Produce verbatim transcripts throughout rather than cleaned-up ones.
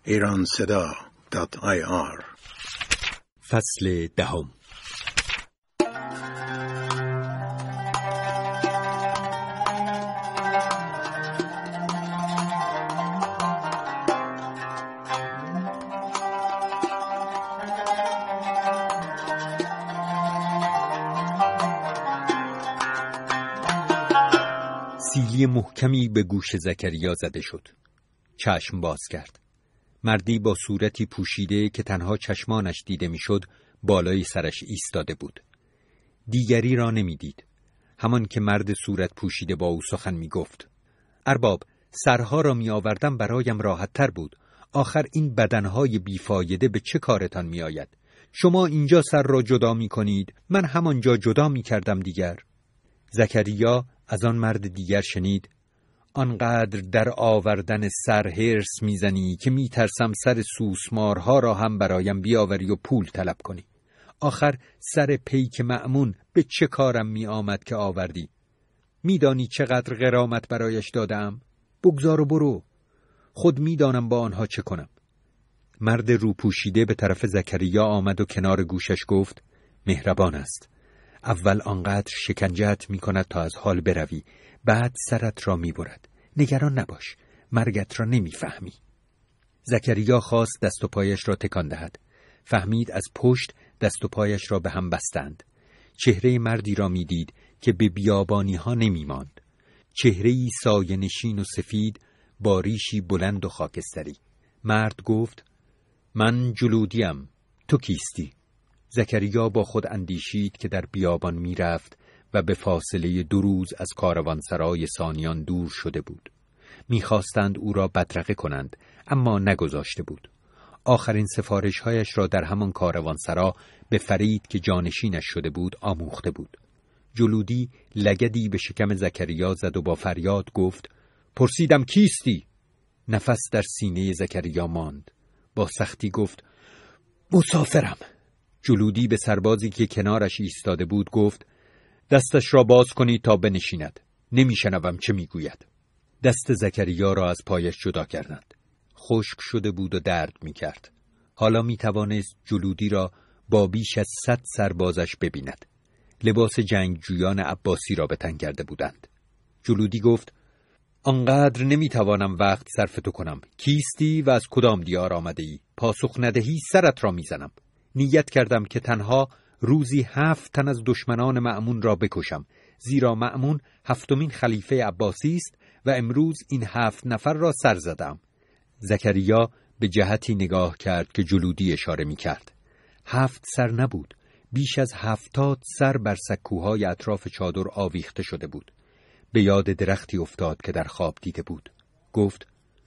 ایران صدا دات آی آر. فصل دهم. سیلی محکمی به گوش زکریا زده شد. چشم باز کرد. مردی با صورتی پوشیده که تنها چشمانش دیده میشد بالای سرش ایستاده بود. دیگری را نمیدید. همان که مرد صورت پوشیده با او سخن می گفت. ارباب، سرها را می آوردم برایم راحت تر بود. آخر این بدنهای بیفایده به چه کارتان می آید؟ شما اینجا سر را جدا می کنید، من همانجا جدا می کردم دیگر. زکریا از آن مرد دیگر شنید: آنقدر در آوردن سر هرس میزنی که میترسم سر سوسمارها را هم برایم بیاوری و پول طلب کنی. آخر سر پیک مأمون به چه کارم می آمد که آوردی؟ میدانی چقدر غرامت برایش دادم؟ بگذار و برو، خود میدانم با آنها چه کنم. مرد روپوشیده به طرف زکریا آمد و کنار گوشش گفت: مهربان است. اول آنقدر شکنجه‌ات می کند تا از حال بروی، بعد سرت را می برد. نگران نباش، مرگت را نمی فهمی. زکریا خواست دست و پایش را تکان دهد. فهمید از پشت دست و پایش را به هم بستند. چهره مردی را می دید که به بیابانی ها نمی ماند. چهره‌ای سایه نشین و سفید با ریشی بلند و خاکستری. مرد گفت: من جلودیم، تو کیستی؟ زکریا با خود اندیشید که در بیابان می رفت و به فاصله دو روز از کاروانسرای سانیان دور شده بود. می‌خواستند او را بدرقه کنند، اما نگذاشته بود. آخرین سفارش‌هایش را در همان کاروانسرا به فرید که جانشینش شده بود آموخته بود. جلودی لگدی به شکم زکریا زد و با فریاد گفت: پرسیدم کیستی؟ نفس در سینه زکریا ماند. با سختی گفت: مسافرم. جلودی به سربازی که کنارش ایستاده بود گفت: دستش را باز کنید تا بنشیند. نمیشنوم چه میگوید. دست زکریا را از پایش جدا کردند. خشک شده بود و درد میکرد. حالا میتوانست جلودی را با بیش از صد سربازش ببیند. لباس جنگجویان عباسی را به تن کرده بودند. جلودی گفت: آنقدر نمیتوانم وقت صرف تو کنم. کیستی و از کدام دیار آمده ای؟ پاسخ ندهی سرت را میزنم. نیت کردم که تنها روزی هفت تن از دشمنان مأمون را بکشم، زیرا مأمون هفتمین خلیفه عباسی است و امروز این هفت نفر را سر زدم. زکریا به جهتی نگاه کرد که جلودی اشاره می کرد. هفت سر نبود، بیش از هفتاد سر بر سکوهای اطراف چادر آویخته شده بود. به یاد درختی افتاد که در خواب دیده بود. گفت: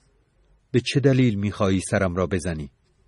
به چه دلیل می خواهی سرم را بزنی؟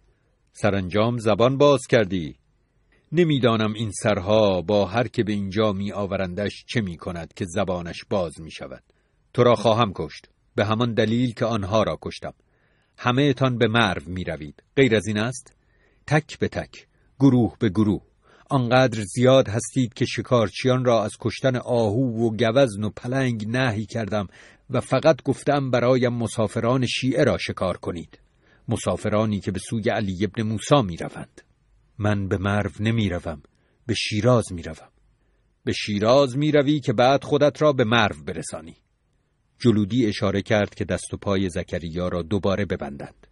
سرانجام زبان باز کردی. نمیدانم این سرها با هر که به اینجا می آورندش چه می کند که زبانش باز می شود. تو را خواهم کشت، به همان دلیل که آنها را کشتم. همه تان به مرو می روید. غیر از این است؟ تک به تک، گروه به گروه. آنقدر زیاد هستید که شکارچیان را از کشتن آهو و گوزن و پلنگ نهی کردم و فقط گفتم برایم مسافران شیعه را شکار کنید. مسافرانی که به سوی علی ابن موسی می روند. من به مرو نمی روم، به شیراز می روم. به شیراز می روی که بعد خودت را به مرو برسانی. جلودی اشاره کرد که دست و پای زکریا را دوباره ببندند.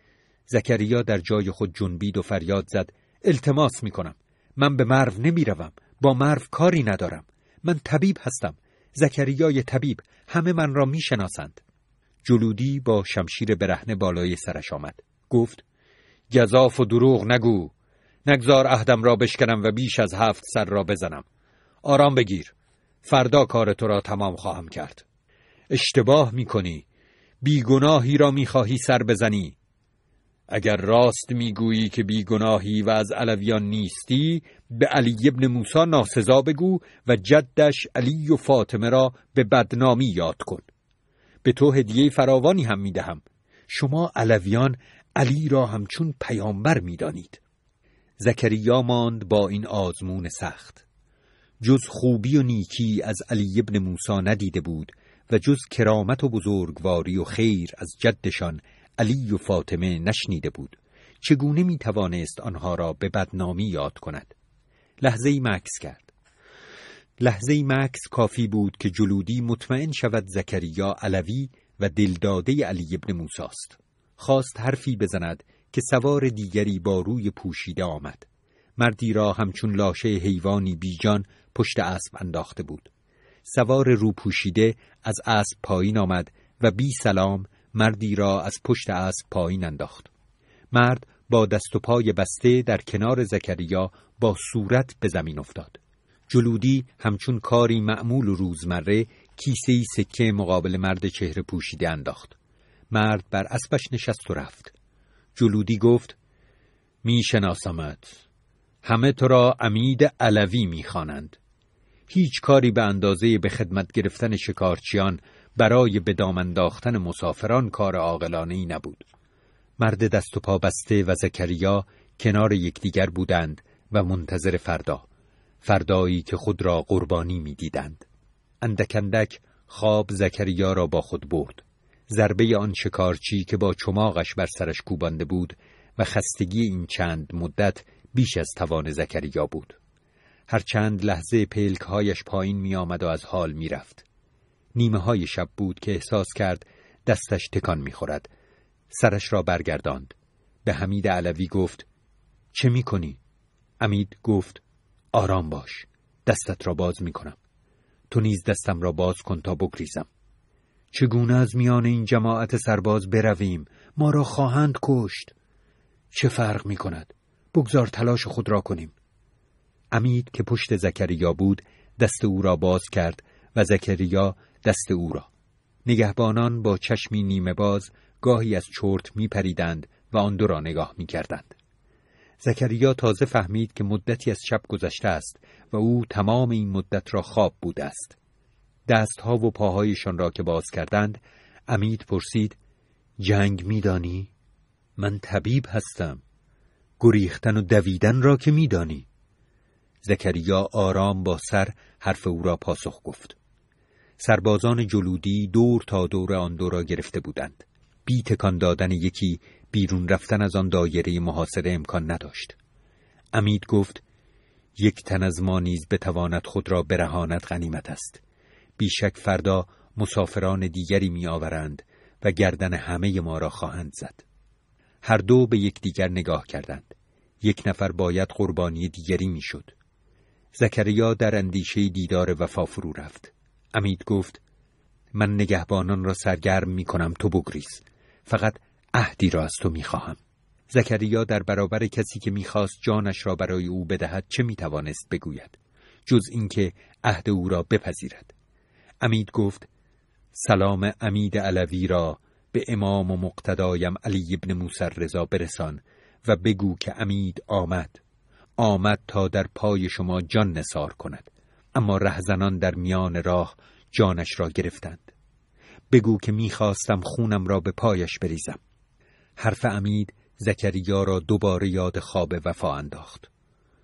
زکریا در جای خود جنبید و فریاد زد: التماس می کنم، من به مرو نمی روم، با مرو کاری ندارم. من طبیب هستم، زکریای طبیب، همه من را می شناسند. جلودی با شمشیر برهنه بالای سرش آمد. گفت: گزاف و دروغ نگو، نگذار عهدم را بشکنم و بیش از هفت سر را بزنم. آرام بگیر، فردا کار تو را تمام خواهم کرد. اشتباه می کنی، بیگناهی را می خواهی سر بزنی. اگر راست می گویی که بیگناهی و از علویان نیستی، به علی ابن موسی ناسزا بگو و جدش علی و فاطمه را به بدنامی یاد کن. به تو هدیه فراوانی هم می دهم. شما علویان علی را همچون پیامبر می دانید. زکریا ماند با این آزمون سخت. جز خوبی و نیکی از علی ابن موسی ندیده بود و جز کرامت و بزرگواری و خیر از جدشان علی و فاطمه نشنیده بود، چگونه می توانست آنها را به بدنامی یاد کند؟ لحظه‌ای مکث کرد. لحظه‌ای مکث کافی بود که جلودی مطمئن شود زکریا علوی و دلداده علی ابن موسی است. خواست حرفی بزند که سوار دیگری با روی پوشیده آمد. مردی را همچون لاشه حیوانی بیجان پشت اسب انداخته بود. سوار رو پوشیده از اسب پایین آمد و بی سلام مردی را از پشت اسب پایین انداخت. مرد با دست و پای بسته در کنار زکریا با صورت به زمین افتاد. جلودی همچون کاری معمول و روزمره کیسه‌ای سکه مقابل مرد چهره پوشیده انداخت. مرد بر اسبش نشست و رفت. جلودی گفت: می شناسمت. همه تو را عمید علوی می خوانند. هیچ کاری به اندازه به خدمت گرفتن شکارچیان برای به دام انداختن مسافران کار عاقلانه‌ای نبود. مرد دست و پا بسته و زکریا کنار یکدیگر بودند و منتظر فردا، فردایی که خود را قربانی می دیدند. اندک اندک خواب زکریا را با خود برد. ضربه آن شکارچی که با چماغش بر سرش کوبانده بود و خستگی این چند مدت بیش از توان زکریا بود. هر چند لحظه پلک‌هایش پایین می آمد و از حال می رفت. نیمه های شب بود که احساس کرد دستش تکان می خورد. سرش را برگرداند. به حمید علوی گفت: چه می کنی؟ حمید گفت: آرام باش، دستت را باز می کنم. تو نیز دستم را باز کن تا بگریزم. چگونه از میان این جماعت سرباز برویم؟ ما را خواهند کشت. چه فرق می کند؟ بگذار تلاش خود را کنیم. حمید که پشت زکریا بود دست او را باز کرد و زکریا دست او را. نگهبانان با چشمی نیمه باز گاهی از چرت می پریدند و آن دو را نگاه می کردند. زکریا تازه فهمید که مدتی از شب گذشته است و او تمام این مدت را خواب بوده است. دستها و پاهایشان را که باز کردند، حمید پرسید: جنگ می دانی؟ من طبیب هستم. گریختن و دویدن را که می دانی؟ زکریا آرام با سر حرف او را پاسخ گفت. سربازان جلودی دور تا دور آن دو را گرفته بودند. بی تکان دادن یکی بیرون رفتن از آن دایره محاصره امکان نداشت. حمید گفت: یک تن از ما نیز بتواند خود را برهاند غنیمت است. بیشک فردا مسافران دیگری می آورند و گردن همه ما را خواهند زد. هر دو به یکدیگر نگاه کردند. یک نفر باید قربانی دیگری می شد. زکریا در اندیشه دیدار وفا فرو رفت. حمید گفت: من نگهبانان را سرگرم می کنم، تو بگریز. فقط عهدی را از تو می خواهم. زکریا در برابر کسی که می خواست جانش را برای او بدهد چه می توانست بگوید جز اینکه عهد او را بپذیرد؟ حمید گفت: سلام عمید علوی را به امام و مقتدایم علی ابن موسی رضا برسان و بگو که عمید آمد آمد تا در پای شما جان نثار کند، اما رهزنان در میان راه جانش را گرفتند. بگو که میخواستم خونم را به پایش بریزم. حرف حمید زکریا را دوباره یاد خواب وفا انداخت.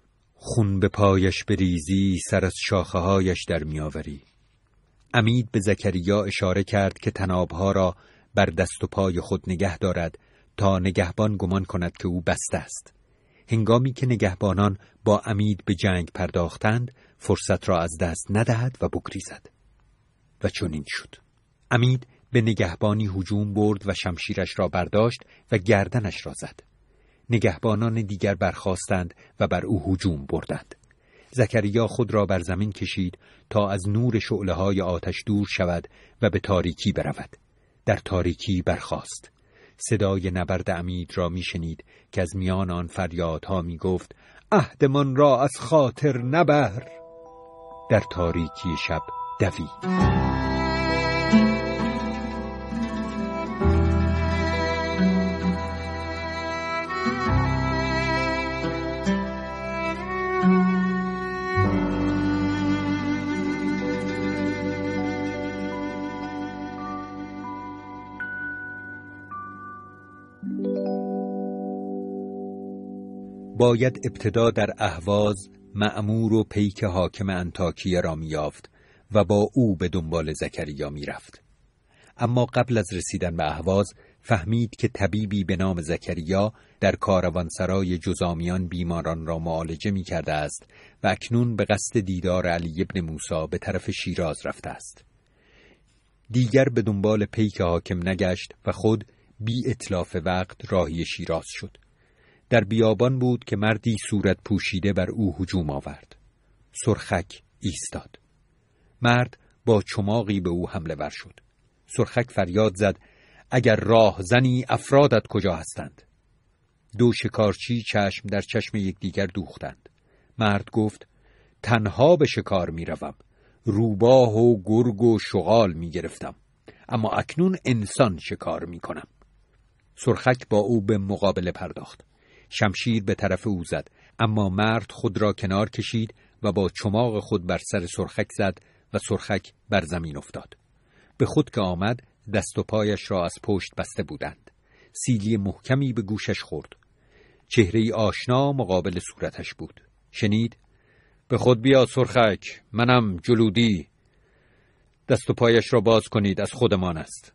خون به پایش بریزی، سر از شاخه هایش در میآوری. حمید به زکریا اشاره کرد که طنابها را بر دست و پای خود نگه دارد تا نگهبان گمان کند که او بسته است. هنگامی که نگهبانان با حمید به جنگ پرداختند فرصت را از دست ندهد و بگریزد. و چنین شد. حمید به نگهبانی هجوم برد و شمشیرش را برداشت و گردنش را زد. نگهبانان دیگر برخاستند و بر او هجوم بردند. زکریا خود را بر زمین کشید تا از نور شعله‌های آتش دور شود و به تاریکی برود. در تاریکی برخاست. صدای نبرد حمید را میشنید که از میان آن فریادها میگفت: عهدمان را از خاطر نبر. در تاریکی شب دوید. باید ابتدا در اهواز مأمور و پیک حاکم انطاکیه را میافت و با او به دنبال زکریا میرفت. اما قبل از رسیدن به اهواز فهمید که طبیبی به نام زکریا در کاروانسرای جذامیان بیماران را معالجه می کرده است و اکنون به قصد دیدار علی ابن موسی به طرف شیراز رفته است. دیگر به دنبال پیک حاکم نگشت و خود بی اتلاف وقت راهی شیراز شد. در بیابان بود که مردی صورت پوشیده بر او هجوم آورد. سرخک ایستاد. مرد با چماقی به او حمله ور شد. سرخک فریاد زد: اگر راه زنی افرادت کجا هستند؟ دو شکارچی چشم در چشم یکدیگر دوختند. مرد گفت: تنها به شکار می روم. روباه و گرگ و شغال می گرفتم، اما اکنون انسان شکار می کنم. سرخک با او به مقابله پرداخت. شمشیر به طرف او زد، اما مرد خود را کنار کشید و با چماق خود بر سر سرخک زد و سرخک بر زمین افتاد. به خود که آمد دست و پایش را از پشت بسته بودند. سیلی محکمی به گوشش خورد. چهره‌ای آشنا مقابل صورتش بود. شنید: به خود بیا سرخک، منم جلودی. دست و پایش را باز کنید، از خودمان است.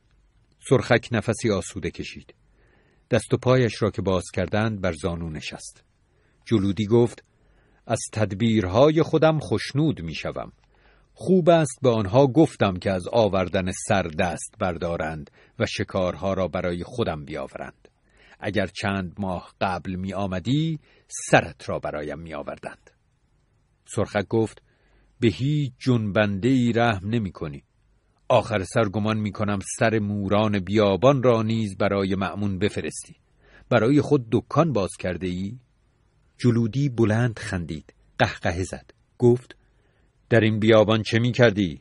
سرخک نفسی آسوده کشید. دست و پایش را که باز کردند بر زانو نشست. جلودی گفت: از تدبیرهای خودم خوشنود می شوم. خوب است به آنها گفتم که از آوردن سر دست بردارند و شکارها را برای خودم بیاورند. اگر چند ماه قبل می آمدی سرت را برایم می آوردند. سرخک گفت: به هیچ جنبنده ای رحم نمی کنی. آخر سر گمان می کنم سر موران بیابان را نیز برای مأمون بفرستی. برای خود دکان باز کرده ای؟ جلودی بلند خندید، قهقه زد، گفت: در این بیابان چه می کردی؟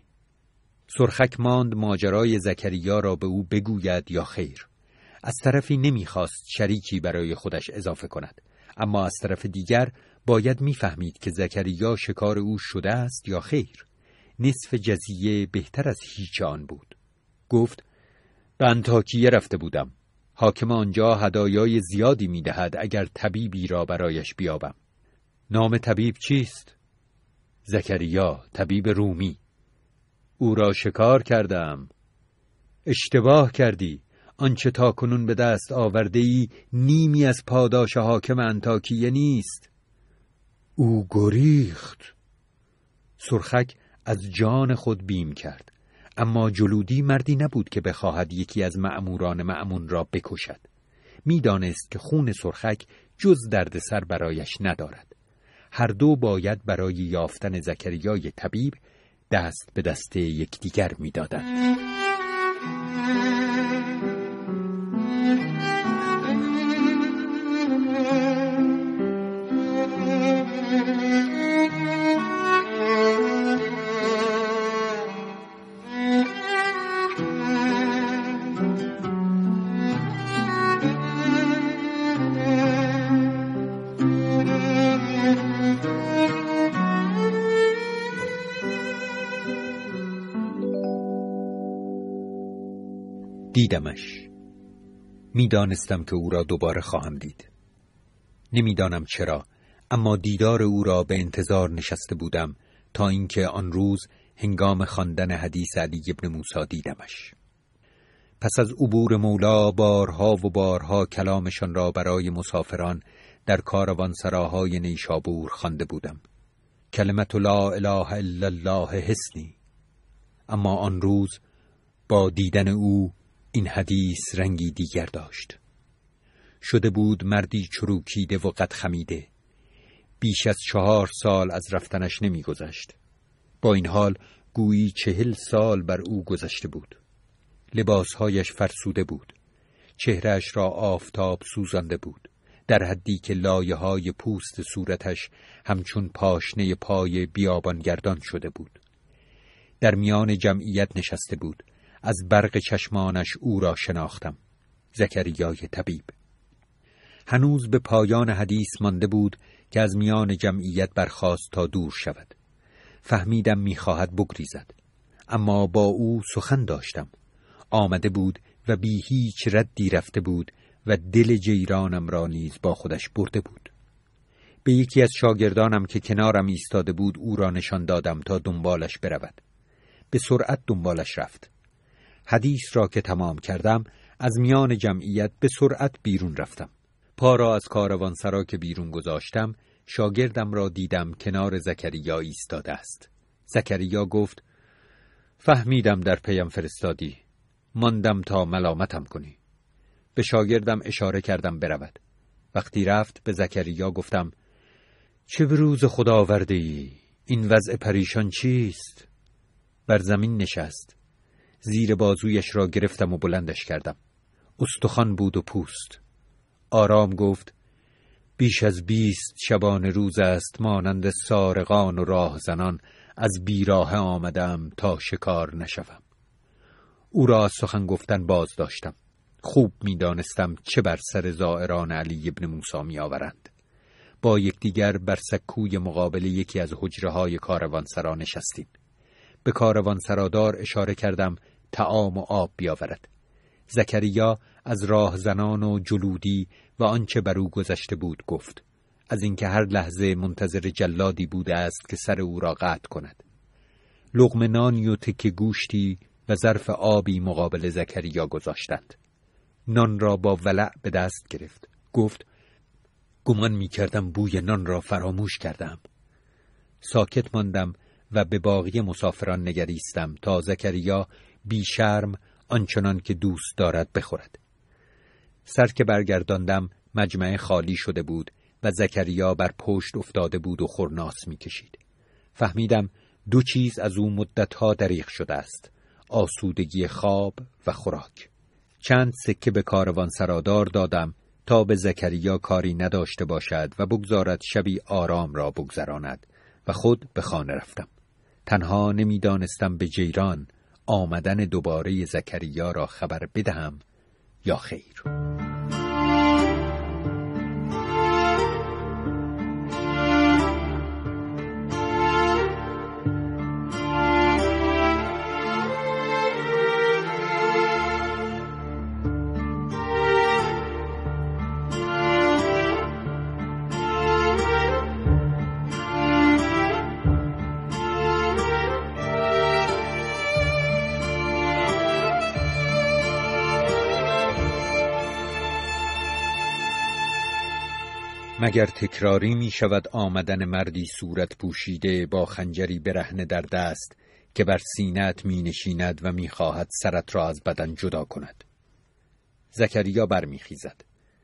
سرخک ماند ماجرای زکریا را به او بگوید یا خیر. از طرفی نمی خواست شریکی برای خودش اضافه کند، اما از طرف دیگر باید می فهمید که زکریا شکار او شده است یا خیر. نصف جزیه بهتر از هیچ آن بود. گفت: به انطاکیه رفته بودم. حاکم آنجا هدایای زیادی می دهد اگر طبیبی را برایش بیابم. نام طبیب چیست؟ زکریا، طبیب رومی. او را شکار کردم. اشتباه کردی. آنچه تا کنون به دست آورده ای نیمی از پاداش حاکم انطاکیه نیست. او گریخت. سرخک از جان خود بیم کرد، اما جلودی مردی نبود که بخواهد یکی از مأموران مأمون را بکشد. میدانست که خون سرخک جز دردسر برایش ندارد. هر دو باید برای یافتن زکریای طبیب دست به دست یکدیگر میدادند. دیدمش. میدانستم که او را دوباره خواهم دید. نمیدانم چرا، اما دیدار او را به انتظار نشسته بودم تا اینکه آن روز هنگام خواندن حدیث علی ابن موسی دیدمش. پس از عبور مولا بارها و بارها کلامشان را برای مسافران در کاروانسراهای نیشابور خوانده بودم. کلمت لا اله الا الله حسنی. اما آن روز با دیدن او این حدیث رنگی دیگر داشت. شده بود مردی چروکیده و قد خمیده. بیش از چهار سال از رفتنش نمی گذشت. با این حال گویی چهل سال بر او گذشته بود. لباسهایش فرسوده بود. چهرهش را آفتاب سوزانده بود، در حدی که لایه های پوست صورتش همچون پاشنه پای بیابانگردان شده بود. در میان جمعیت نشسته بود. از برق چشمانش او را شناختم. زکریای طبیب. هنوز به پایان حدیث مانده بود که از میان جمعیت برخاست تا دور شود. فهمیدم میخواهد بگریزد، اما با او سخن داشتم. آمده بود و بی هیچ ردی رفته بود و دل جیرانم را نیز با خودش برده بود. به یکی از شاگردانم که کنارم ایستاده بود او را نشان دادم تا دنبالش برود. به سرعت دنبالش رفت. حدیث را که تمام کردم از میان جمعیت به سرعت بیرون رفتم. پا را از کاروانسرا که بیرون گذاشتم، شاگردم را دیدم کنار زکریا ایستاده است. زکریا گفت: فهمیدم در پیم فرستادی، ماندم تا ملامتم کنی. به شاگردم اشاره کردم برود. وقتی رفت به زکریا گفتم: چه به روز خدا آورده ای؟ این وضع پریشان چیست؟ بر زمین نشست. زیر بازویش را گرفتم و بلندش کردم. استخوان بود و پوست. آرام گفت: بیش از بیست شبانه روز است مانند سارقان و راهزنان از بیراه آمدم تا شکار نشوم. او را از سخن گفتن باز داشتم. خوب می دانستم چه بر سر زائران علی ابن موسی می آورند. با یکدیگر بر سکوی مقابل یکی از حجره های کاروانسرا نشستیم. به کاروانسرادار اشاره کردم طعام و آب بیاورد. زکریا از راهزنان و جلودی و آنچه بر او گذشته بود گفت، از اینکه هر لحظه منتظر جلادی بوده است که سر او را قطع کند. لقمه نانی و تکه گوشتی و ظرف آبی مقابل زکریا گذاشتند. نان را با ولع به دست گرفت. گفت: گمان می کردم بوی نان را فراموش کردم. ساکت ماندم و به باقی مسافران نگریستم تا زکریا بی شرم آنچنان که دوست دارد بخورد. سر که برگرداندم مجمع خالی شده بود و زکریا بر پشت افتاده بود و خرناس می کشید. فهمیدم دو چیز از او مدتها دریغ شده است: آسودگی خواب و خوراک. چند سکه به کاروانسرادار دادم تا به زکریا کاری نداشته باشد و بگذارد شبی آرام را بگذراند و خود به خانه رفتم. تنها نمیدانستم به جیران آمدن دوباره زکریا را خبر بدهم یا خیر. مگر تکراری می شود آمدن مردی صورت پوشیده با خنجری برهنه در دست که بر سینه‌ات می نشیند و می خواهد سرت را از بدن جدا کند؟ زکریا بر می خیزد.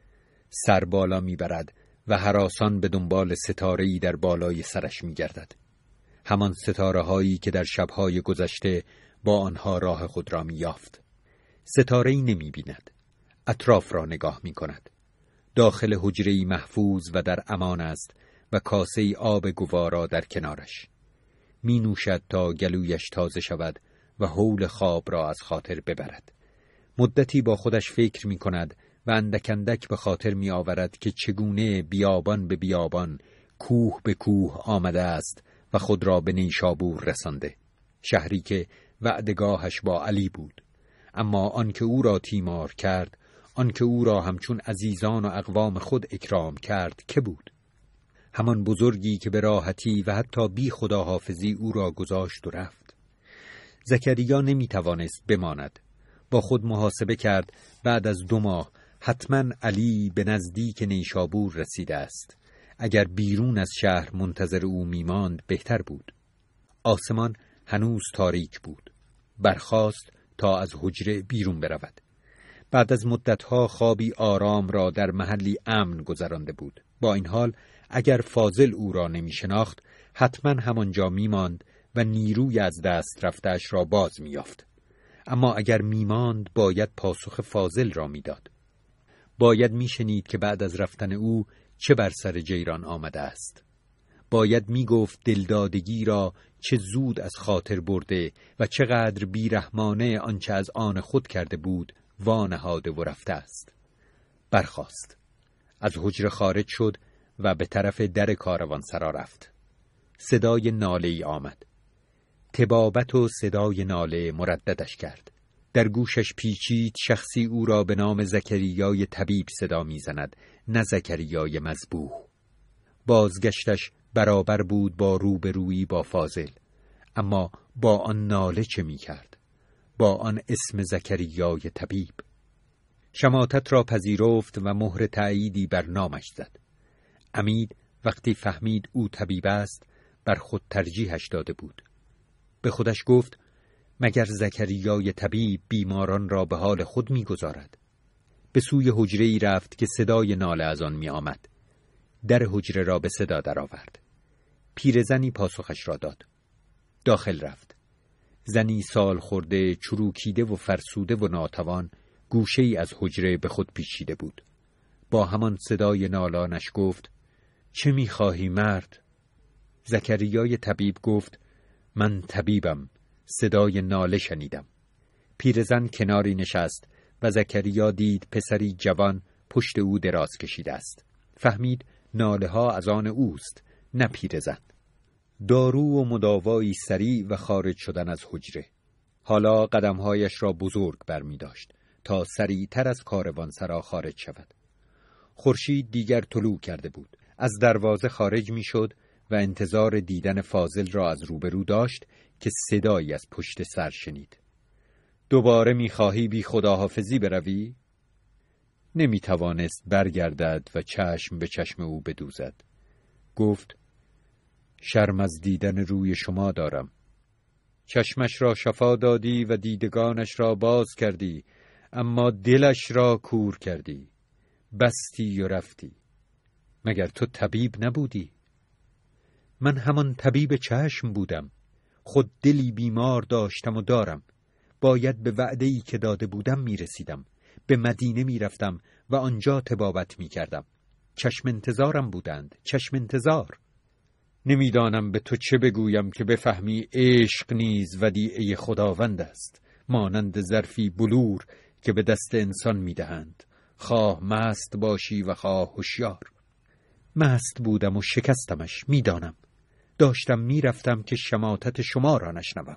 سر بالا می برد و هراسان به دنبال ستاره‌ای در بالای سرش می گردد. همان ستاره هایی که در شبهای گذشته با آنها راه خود را می یافت. ستاره‌ای نمی بیند. اطراف را نگاه می کند. داخل حجره‌ای محفوظ و در امان است و کاسه‌ای آب گوارا در کنارش. می نوشد تا گلویش تازه شود و هول خواب را از خاطر ببرد. مدتی با خودش فکر می کند و اندک اندک به خاطر می آورد که چگونه بیابان به بیابان، کوه به کوه آمده است و خود را به نیشابور رسانده، شهری که وعدگاهش با علی بود. اما آن که او را تیمار کرد، آن که او را همچون عزیزان و اقوام خود اکرام کرد، که بود؟ همان بزرگی که به راحتی و حتی بی خداحافظی او را گذاشت و رفت. زکریا نمی توانست بماند. با خود محاسبه کرد بعد از دو ماه حتما علی به نزدیک نیشابور رسیده است. اگر بیرون از شهر منتظر او میماند بهتر بود. آسمان هنوز تاریک بود. برخاست تا از حجره بیرون برود. بعد از مدتها خوابی آرام را در محلی امن گذرانده بود. با این حال اگر فاضل او را نمی شناخت حتما همانجا می ماند و نیروی از دست رفته‌اش را باز می یافت. اما اگر می ماند باید پاسخ فاضل را می داد. باید می شنید که بعد از رفتن او چه بر سر جیران آمده است. باید می گفت دلدادگی را چه زود از خاطر برده و چقدر بیرحمانه آنچه از آن خود کرده بود وانهاده و رفته است. برخاست. از حجره خارج شد و به طرف در کاروانسرا رفت. صدای ناله ای آمد. طبابت و صدای ناله مرددش کرد. در گوشش پیچید شخصی او را به نام زکریای طبیب صدا می‌زند، نه زکریای مذبوح. بازگشتش برابر بود با روبرویی با فاضل، اما با آن ناله چه می‌کرد؟ با آن اسم زکریای طبیب؟ شماتت را پذیرفت و مهر تأییدی بر نامش زد. عمید وقتی فهمید او طبیب است بر خود ترجیحش داده بود. به خودش گفت مگر زکریای طبیب بیماران را به حال خود می‌گذارد؟ به سوی حجره‌ای رفت که صدای ناله از آن می‌آمد. در حجره را به صدا درآورد. پیرزنی پاسخش را داد. داخل رفت. زنی سال خورده، چروکیده و فرسوده و ناتوان گوشه‌ای از حجره به خود پیچیده بود. با همان صدای نالانش گفت چه می‌خواهی مرد؟ زکریای طبیب گفت من طبیبم، صدای ناله شنیدم. پیرزن کناری نشست و زکریا دید پسری جوان پشت او دراز کشیده است. فهمید ناله ها از آن اوست، نه پیرزن. دارو و مداوایی سریع و خارج شدن از حجره. حالا قدمهایش را بزرگ برمی داشت تا سریعتر از کاروانسرا خارج شود. خورشید دیگر طلوع کرده بود. از دروازه خارج می شد و انتظار دیدن فاضل را از روبرو داشت که صدایی از پشت سر شنید. دوباره می خواهی بی خداحافظی بروی؟ نمی توانست برگردد و چشم به چشم او بدوزد. گفت شرم از دیدن روی شما دارم. چشمش را شفا دادی و دیدگانش را باز کردی، اما دلش را کور کردی. بستی و رفتی. مگر تو طبیب نبودی؟ من همان طبیب چشم بودم. خود دلی بیمار داشتم و دارم. باید به وعده‌ای که داده بودم می رسیدم. به مدینه می رفتم و آنجا طبابت می کردم. چشم انتظارم بودند. چشم انتظار. نمیدانم به تو چه بگویم که بفهمی عشق نیز ودیعه خداوند است، مانند ظرفی بلور که به دست انسان می دهند، خواه مست باشی و خواه هوشیار. مست بودم و شکستمش، میدانم. داشتم میرفتم که شماتت شما را نشنوم.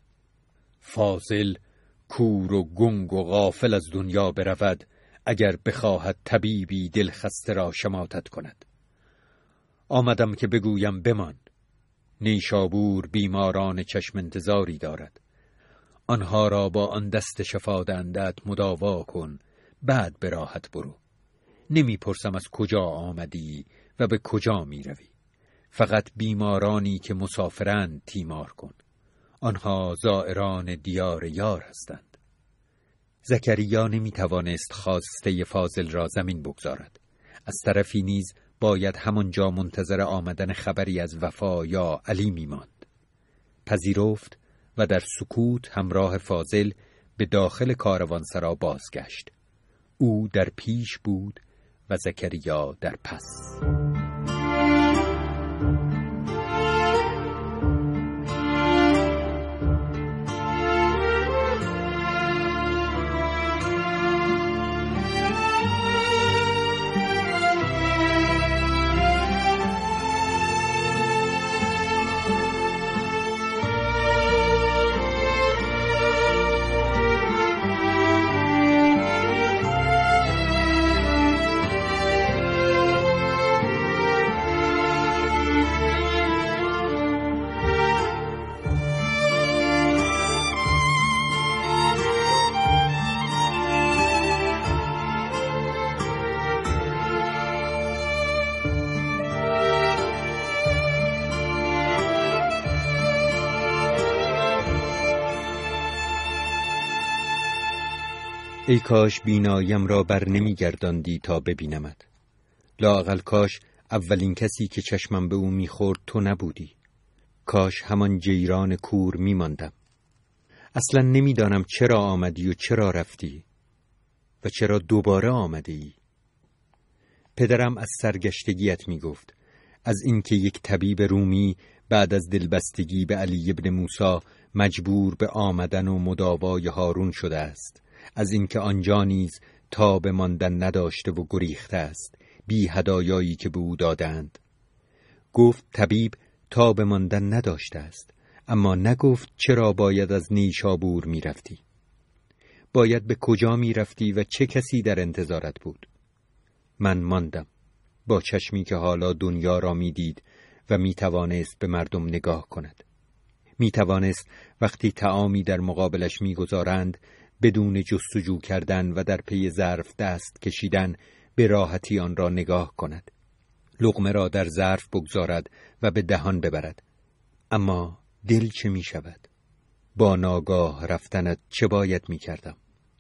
فاضل کور و گنگ و غافل از دنیا برود اگر بخواهد طبیبی دل خسته را شماتت کند. آمدم که بگویم بمان. نیشابور بیماران چشم انتظاری دارد. آنها را با آن دست شفاده‌اندت مداوا کن، بعد به راحت برو. نمی پرسم از کجا آمدی و به کجا می روی. فقط بیمارانی که مسافرند تیمار کن. آنها زائران دیار یار هستند. زکریا نمی توانست خواسته فاضل را زمین بگذارد. از طرفی نیز باید همانجا منتظر آمدن خبری از وفا یا علی می ماند. پذیرفت و در سکوت همراه فاضل به داخل کاروانسرا بازگشت. او در پیش بود و زکریا در پس. ای کاش بیناییم را بر نمی گرداندی تا ببینمت. لااقل کاش اولین کسی که چشمم به او می خورد تو نبودی. کاش همان جیران کور می ماندم. اصلا نمی دانم چرا آمدی و چرا رفتی و چرا دوباره آمده ای. پدرم از سرگشتگیت می گفت، از اینکه یک طبیب رومی بعد از دلبستگی به علی ابن موسی مجبور به آمدن و مداوای هارون شده است، از اینکه آنجا نیز تاب ماندن نداشته و گریخته است بی هدایایی که به او دادند. گفت طبیب تاب ماندن نداشته است، اما نگفت چرا باید از نیشابور می رفتی. باید به کجا می رفتی و چه کسی در انتظارت بود؟ من ماندم، با چشمی که حالا دنیا را می دید و می توانست به مردم نگاه کند. می توانست وقتی طعامی در مقابلش می گذارند بدون جستجو کردن و در پی ظرف دست کشیدن به راحتی آن را نگاه کند، لقمه را در ظرف بگذارد و به دهان ببرد. اما دل چه می شود؟ با ناگاه رفتنت چه باید می کردم؟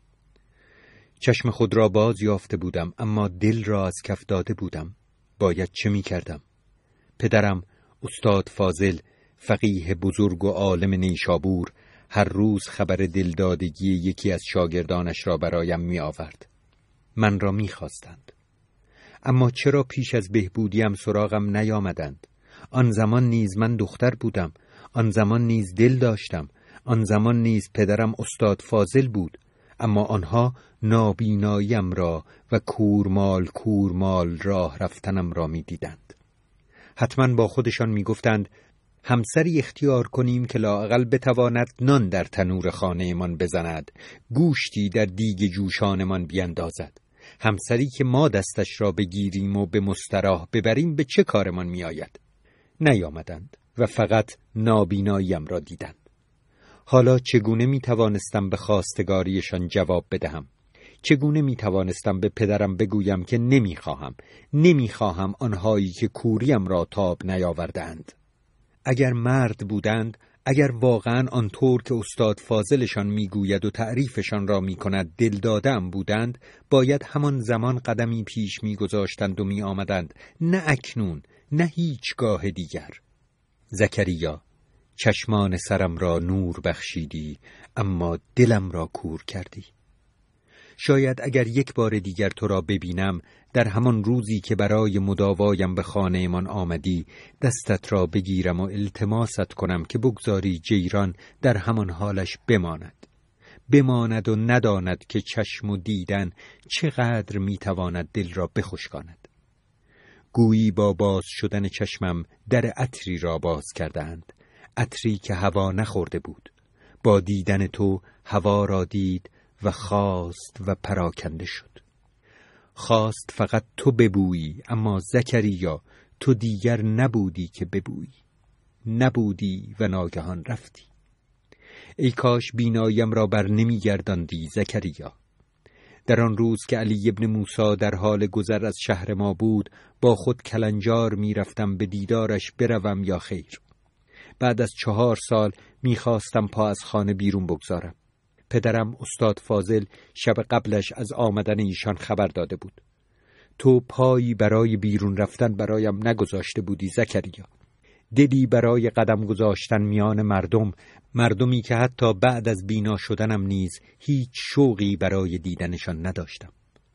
چشم خود را باز یافته بودم، اما دل را از کف داده بودم. باید چه می کردم؟ پدرم استاد فاضل، فقیه بزرگ و عالم نیشابور، هر روز خبر دلدادگی یکی از شاگردانش را برایم می آورد. من را می خواستند. اما چرا پیش از بهبودیم سراغم نیامدند؟ آن زمان نیز من دختر بودم، آن زمان نیز دل داشتم، آن زمان نیز پدرم استاد فاضل بود، اما آنها نابیناییم را و کورمال کورمال راه رفتنم را می دیدند. حتما با خودشان می گفتند همسری اختیار کنیم که لااقل بتواند نان در تنور خانه من بزند، گوشتی در دیگ جوشانمان بیندازد. همسری که ما دستش را بگیریم و به مستراح ببریم به چه کارمان می آید؟ نیامدند و فقط نابیناییم را دیدند. حالا چگونه می توانستم به خواستگاریشان جواب بدهم؟ چگونه می توانستم به پدرم بگویم که نمی خواهم، نمی خواهم آنهایی که کوریم را تاب نیاوردند؟ اگر مرد بودند، اگر واقعا آنطور که استاد فاضلشان میگوید و تعریفشان را میکند دل داده‌ام بودند، باید همان زمان قدمی پیش میگذاشتند و می آمدند، نه اکنون، نه هیچگاه دیگر. زکریا، چشمان سرم را نور بخشیدی، اما دلم را کور کردی. شاید اگر یک بار دیگر تو را ببینم، در همان روزی که برای مداوایم به خانه من آمدی، دستت را بگیرم و التماست کنم که بگذاری جیران در همان حالش بماند. بماند و نداند که چشم و دیدن چقدر میتواند دل را بخشکاند. گویی با باز شدن چشمم در عطری را باز کردند، عطری که هوا نخورده بود. با دیدن تو هوا را دید و خواست و پراکنده شد. خواست فقط تو ببویی، اما زکریا تو دیگر نبودی که ببویی. نبودی و ناگهان رفتی. ای کاش بیناییم را بر نمی گرداندی زکریا. در آن روز که علی ابن موسی در حال گذر از شهر ما بود، با خود کلنجار می رفتم به دیدارش بروم یا خیر. بعد از چهار سال می خواستم پا از خانه بیرون بگذارم. پدرم استاد فاضل شب قبلش از آمدن ایشان خبر داده بود. تو پایی برای بیرون رفتن برایم نگذاشته بودی زکریا. دلی برای قدم گذاشتن میان مردم، مردمی که حتی بعد از بینا شدنم نیز هیچ شوقی برای دیدنشان نداشتم.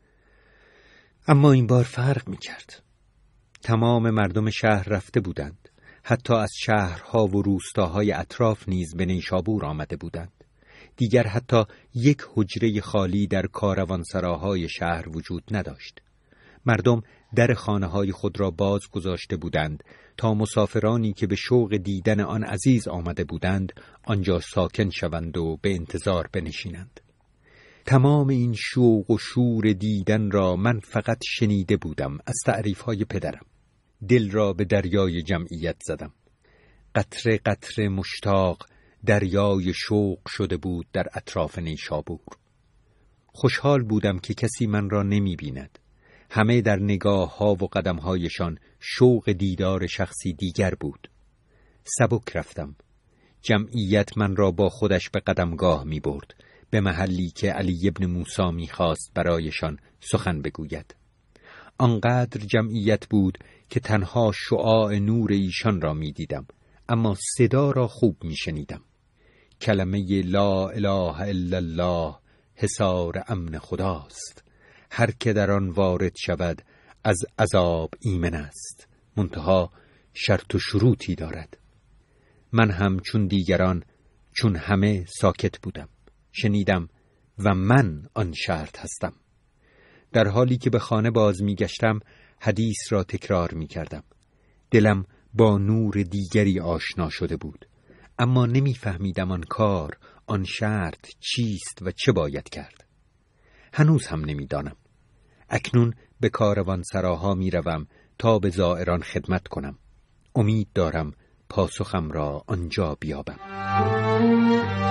اما این بار فرق می کرد. تمام مردم شهر رفته بودند. حتی از شهرها و روستاهای اطراف نیز به نیشابور آمده بودند. دیگر حتی یک حجره خالی در کاروانسراهای شهر وجود نداشت. مردم در خانه‌های خود را باز گذاشته بودند تا مسافرانی که به شوق دیدن آن عزیز آمده بودند آنجا ساکن شوند و به انتظار بنشینند. تمام این شوق و شور دیدن را من فقط شنیده بودم از تعریف‌های پدرم. دل را به دریای جمعیت زدم. قطره قطره مشتاق دریای شوق شده بود در اطراف نیشابور. خوشحال بودم که کسی من را نمی بیند. همه در نگاه ها و قدم هایشان شوق دیدار شخصی دیگر بود. سبک رفتم. جمعیت من را با خودش به قدمگاه می برد، به محلی که علی ابن موسی می خواست برایشان سخن بگوید. آنقدر جمعیت بود که تنها شعاع نور ایشان را می دیدم، اما صدا را خوب می شنیدم. کلمه لا اله الا الله حصار امن خداست. هر که در آن وارد شود از عذاب ایمن است، منتها شرط و شروطی دارد. من هم چون دیگران، چون همه ساکت بودم. شنیدم و من آن شرط هستم. در حالی که به خانه باز می گشتم حدیث را تکرار می کردم. دلم با نور دیگری آشنا شده بود، اما نمی فهمیدم آن کار، آن شرط چیست و چه باید کرد. هنوز هم نمی دانم. اکنون به کاروان سراها می روم تا به زائران خدمت کنم. امید دارم پاسخم را آنجا بیابم.